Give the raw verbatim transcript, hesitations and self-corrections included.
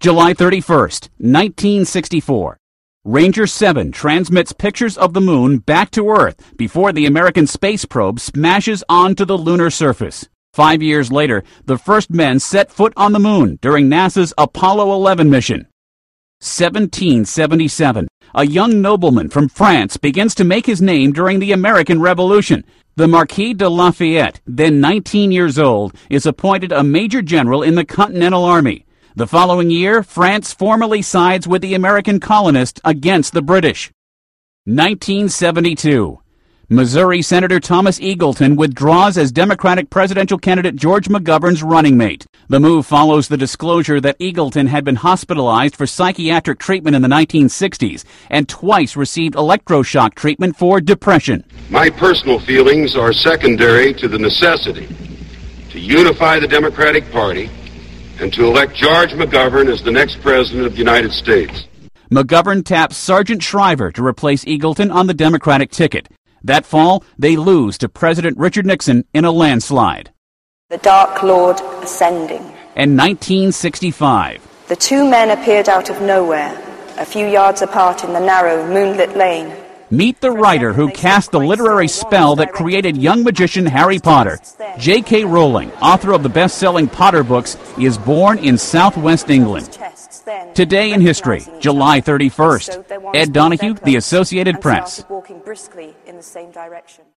July thirty-first, nineteen sixty-four. Ranger seven transmits pictures of the moon back to Earth before the American space probe smashes onto the lunar surface. Five years later, the first men set foot on the moon during NASA's Apollo eleven mission. seventeen seventy-seven. A young nobleman from France begins to make his name during the American Revolution. The Marquis de Lafayette, then nineteen years old, is appointed a major general in the Continental Army. The following year, France formally sides with the American colonists against the British. nineteen seventy-two. Missouri Senator Thomas Eagleton withdraws as Democratic presidential candidate George McGovern's running mate. The move follows the disclosure that Eagleton had been hospitalized for psychiatric treatment in the nineteen sixties and twice received electroshock treatment for depression. My personal feelings are secondary to the necessity to unify the Democratic Party and to elect George McGovern as the next president of the United States. McGovern taps Sergeant Shriver to replace Eagleton on the Democratic ticket. That fall, they lose to President Richard Nixon in a landslide. The Dark Lord ascending. And nineteen sixty-five. The two men appeared out of nowhere, a few yards apart in the narrow, moonlit lane. Meet the writer who cast the literary spell that created young magician Harry Potter. J K Rowling, author of the best-selling Potter books, is born in southwest England. Today in history, July thirty-first. Ed Donahue, The Associated Press.